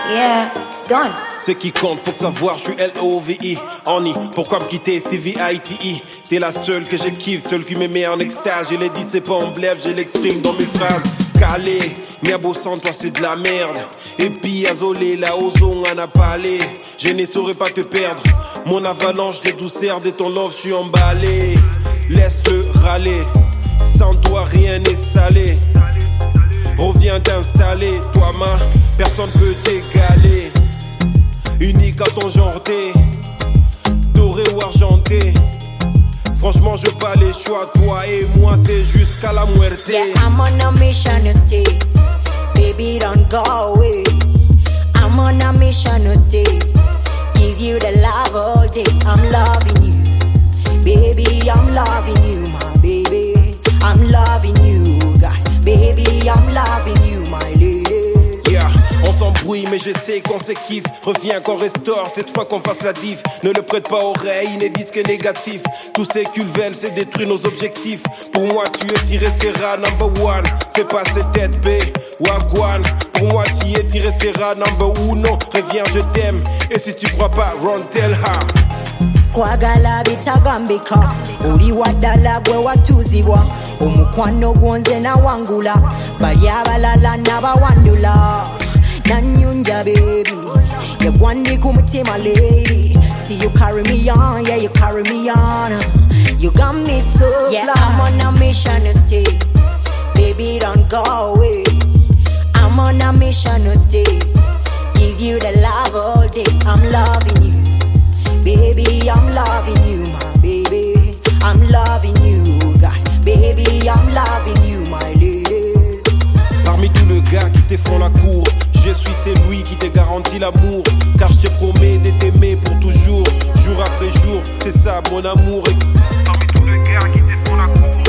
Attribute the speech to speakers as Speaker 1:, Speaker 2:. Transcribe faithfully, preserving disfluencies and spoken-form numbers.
Speaker 1: Yeah, it's done.
Speaker 2: C'est qui compte, faut que savoir, je suis L O V I. Honey, pourquoi me quitter, C V I T I. T'es la seule que je kiffe, seule qui me met en extase. Je l'ai dit, c'est pas en blève, je l'exprime dans mes phrases. Calé, mia beau sans toi c'est de la merde. Et puis azolé, la ozon en a parlé. Je ne saurais pas te perdre. Mon avalanche de douceur, de ton love, je suis emballé. Laisse-le râler, sans toi rien n'est salé. Reviens t'installer, toi ma, personne peut t'égaler. Unique à ton genre t'es, doré ou argenté. Franchement je pas les choix, toi et moi c'est jusqu'à la muerte.
Speaker 3: Yeah, I'm on a mission to stay. Baby don't go away. I'm on a mission to stay. Give you the love all day. I'm loving you. Baby I'm loving you my baby. I'm loving you God. Baby I'm loving you my lady.
Speaker 2: Yeah, on s'embrouille mais je sais qu'on se kiffe. Reviens qu'on restaure, cette fois qu'on fasse la diff. Ne le prête pas oreille, n'est disque négatif. Tous ces culvels, c'est détruire nos objectifs. Pour moi tu es tiré serra number one. Fais pas cette tête B, wagwan. Pour moi tu es tiré serra number uno. Reviens je t'aime, et si tu crois pas, run tell her.
Speaker 3: Kwagala bitagambika oli waddala gwe watuuzibwa omukwano gwonze nawangula bali abalala nabawandula nanyunja baby yagwandi ku mutima lady. See you carry me on, yeah you carry me on. You got me so yeah, fly. I'm on a mission to stay. Baby don't go away. I'm on a mission to stay. Give you the love all day. I'm loving you. Baby, I'm loving you, my baby. I'm loving you, God. Baby, I'm loving you, my lady.
Speaker 2: Parmi tous les gars qui te font la cour, je suis celui qui te garantit l'amour. Car je te promets de t'aimer pour toujours, jour après jour. C'est ça mon amour. Et parmi tous les gars qui te font la cour,